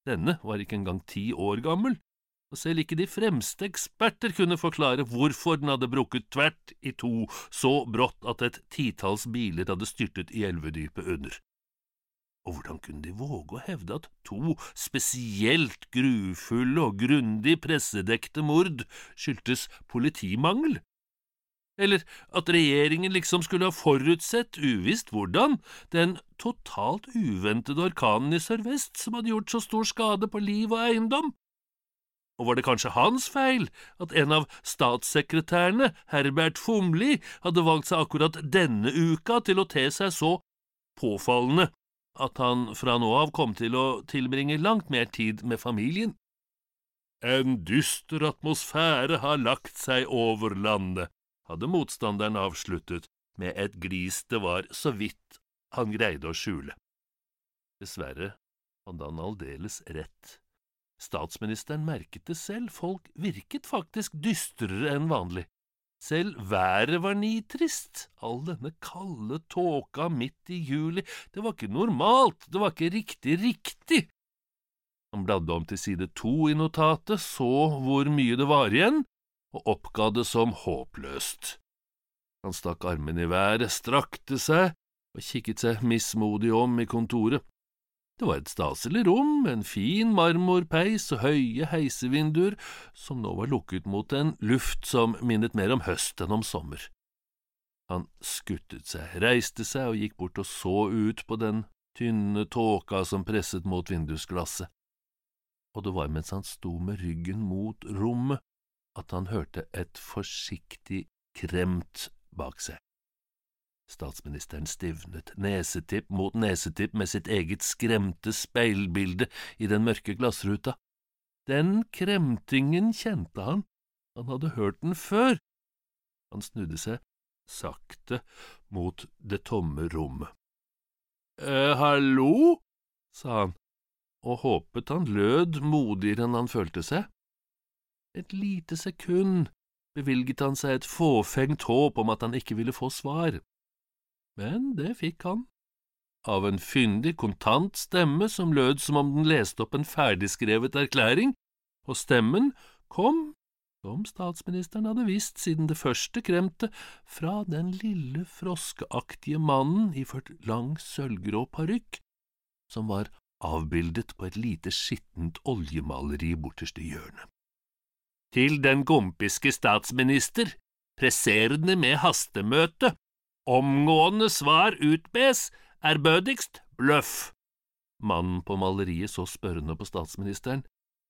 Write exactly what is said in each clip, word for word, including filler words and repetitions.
Denne var ikke engang ti år gammel, og selv ikke de fremste eksperter kunne forklare hvorfor den hadde brukket tvert i to så brått at et titalls biler hadde styrtet i elvedypet under. Og hvordan kunne de våge å hevde at to spesielt grufulle og grundig pressedekte mord skyldtes politimangel? Eller at regjeringen liksom skulle ha forutsett, uvisst hvordan, den totalt uventede orkanen i sørvest som hadde gjort så stor skade på liv og eiendom? Og var det kanskje hans feil at en av statssekretærene, Herbert Fumli, hadde valgt seg akkurat denne uka til å te seg så påfallende at han fra nå av kom til å tilbringe langt mer tid med familien? En dyster atmosfære har lagt seg over landet, hadde motstanderen avsluttet med et glis det var så vidt han greide å skjule. Dessverre hadde han aldeles rett. Statsministeren merket det selv, folk virket faktisk dystrere enn vanlig. Selv været var nitrist, all denne kalde tåka midt i juli, det var ikke normalt, det var ikke riktig riktig. Han bladde om til side to i notatet, så hvor mye det var igjen, og oppga det som håpløst. Han stakk armen i været, strakte seg og kikket seg mismodig om i kontoret. Det var et staselig rom, en fin marmorpeis og høye heisevinduer, som nå var lukket mot en luft som minnet mer om høst enn om sommer. Han skuttet seg, reiste seg og gikk bort og så ut på den tynne tåka som presset mot vindusglasset. Og det var mens han sto med ryggen mot rommet at han hørte et forsiktig kremt bak seg. Statsministeren stivnet, nesetipp mot nesetipp med sitt eget skremte speilbilde i den mørke glassruta. Den kremtingen kjente han, han hadde hørt den før. Han snudde seg sakte mot det tomme rommet. «Eh, hallo?» sa han, og håpet han lød modigere enn han følte seg. Et lite sekund bevilget han seg et fåfengt håp om at han ikke ville få svar. Men det fikk han, av en fyndig, kontant stemme som lød som om den leste opp en ferdigskrevet erklæring, og stemmen kom, som statsministeren hadde visst siden det første kremte, fra den lille froskeaktige mannen iført lang sølvgrå parykk, som var avbildet på et lite skittent oljemaleri borterst i hjørnet. Til den gompiske statsminister, presserende med hastemøte, omgående svar utbes, ærbødigst bløff. Mannen på maleriet så spørrende på statsministeren.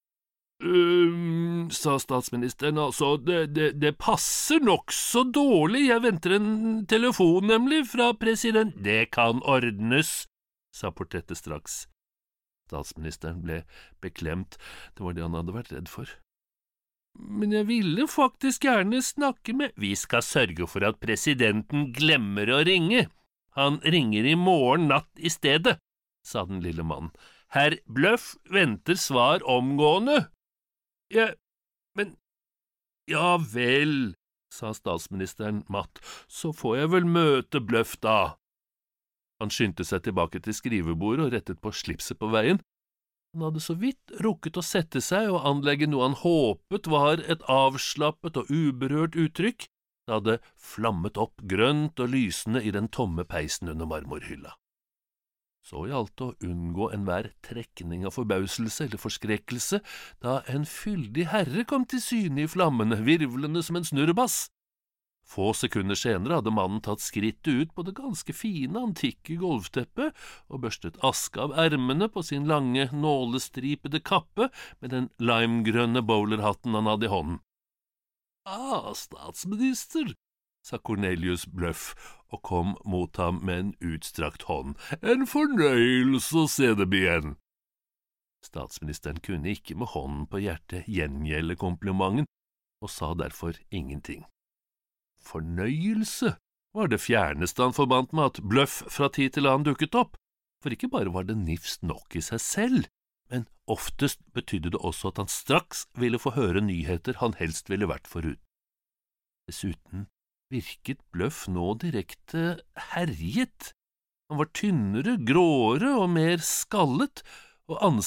«Um, sa statsministeren, altså, det, det, det passer nok så dårlig, jeg venter en telefon nemlig fra president. Det kan ordnes, sa portrettet straks. Statsministeren ble beklemt, det var det han hadde vært redd for. Men jeg ville faktisk gjerne snakke med… Vi skal sørge for at presidenten glemmer å ringe. Han ringer i morgen natt i stedet, sa den lille mannen. Herr Bløff venter svar omgående. Ja, men… Ja vel, sa statsministeren matt, så får jeg vel møte Bløff da. Han skyndte seg tilbake til skrivebordet og rettet på slipset på veien. Han hadde så vidt rukket å sette seg og anlegge noe han håpet var et avslappet og uberørt uttrykk, da det flammet opp grønt og lysende i den tomme peisen under marmorhylla. Så gjaldt å unngå enhver trekning av forbauselse eller forskrekkelse, da en fyldig herre kom til syne i flammene, virvlende som en snurrebass. Få sekunder senere hadde mannen tatt skrittet ut på det ganske fine, antikke gulvteppet og børstet aske av ermene på sin lange, nålestripede kappe med den limegrønne bowlerhatten han hadde i hånden. «Ah, statsminister», sa Cornelius Bløff og kom mot ham med en utstrakt hånd. «En fornøyelse å se dem igjen!» Statsministeren kunne ikke med hånden på hjertet gjengjelde komplimenten, og sa derfor ingenting. Fornøyelse var det fjerneste han forbandt med at Bløff fra tid til annen dukket opp, for ikke bare var det nifst nok i seg selv, men oftest betydde det også at han straks ville få høre nyheter han helst ville vært forut. Dessuten virket Bløff nå direkte herjet. Han var tynnere, gråere og mer skallet, og ansiktet